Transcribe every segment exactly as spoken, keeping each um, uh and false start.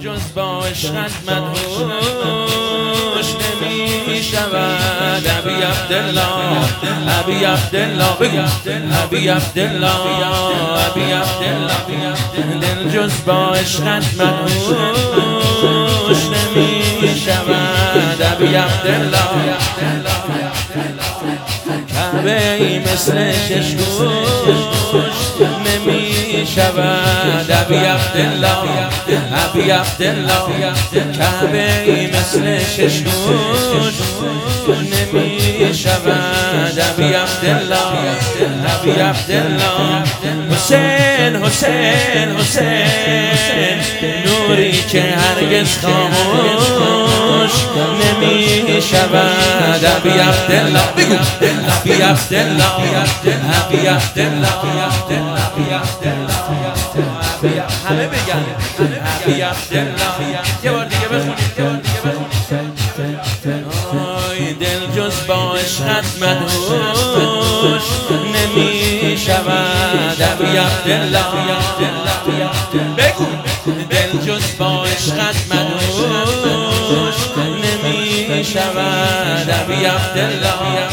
جز با عشقت مدهوش نمی شود. ابی عبدالله ابی عبدالله بگو ابی عبدالله ابی عبدالله دل جز با عشقت مدهوش نمی شود. ابی عبدالله کعبه ای مثل شش گوش نمی شود. ابی عبدالله ابی عبدالله کعبه ای مثل شش گوش نمی شود. ابی عبدالله ابی عبدالله حسین حسین حسین نوری که هرگز خاموش نمی شود. ابی عبدالله بگو ابی عبدالله ابی عبدالله همه بگن ابی عبدالله. یه بار دیگه بخونید یه بار دیگه بخونید. دل جز با عشقت مدهوش نمی شود. ابی عبدالله بگو دل جز با عشقت مدهوش نمی شود. ابی عبدالله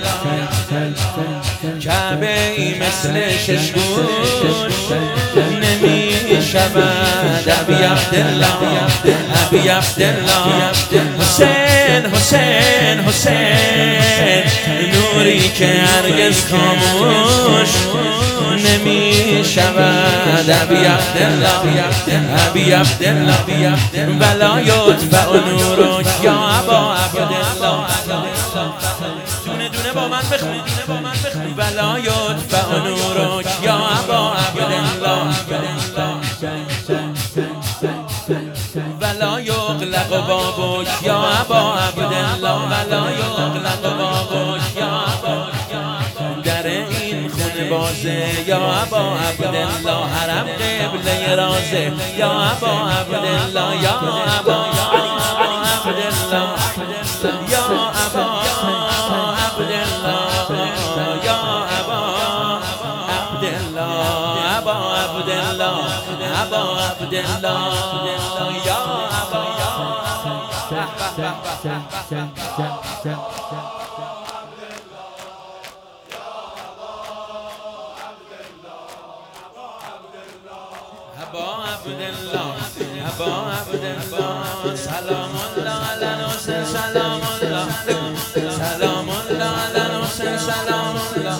کعبه ای مثل شش گوش نمی شود. ابی عبدالله ابی عبدالله حسین حسین حسین نوری که هرگز خاموش نمی شود. ابی عبدالله ابی عبدالله ولا یطفأ نورک یا ابا عبدالله. دونه دونه با من بخون ولا یطفأ نورک یا ابا عبدالله ولا یغلق بابک یا ابا عبدالله ولا یغلق بابک یا ابا در این خونه بازه یا ابا عبدالله حرم قبله رازه یا ابا عبدالله یا ابا عبدالله یا ابا عبدالله یا ابا عبدالله ابا عبدالله ابا عبدالله یا ابا ابا عبدالله ابا عبدالله سلام الله علی الحسین سلام الله سلام الله علی الحسین سلام الله.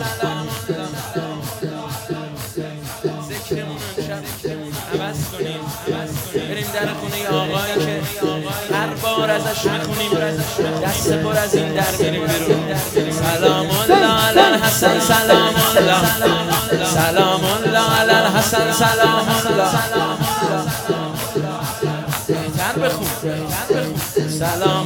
ذکرمون امشب عوض کنیم بریم در خونه آقایی که هر بار ازش میخونیم دست پر از این در میریم بیرون. سلام الله علی الحسن سلام الله سلام الله علی الحسن سلام الله. بهتر بخون سلام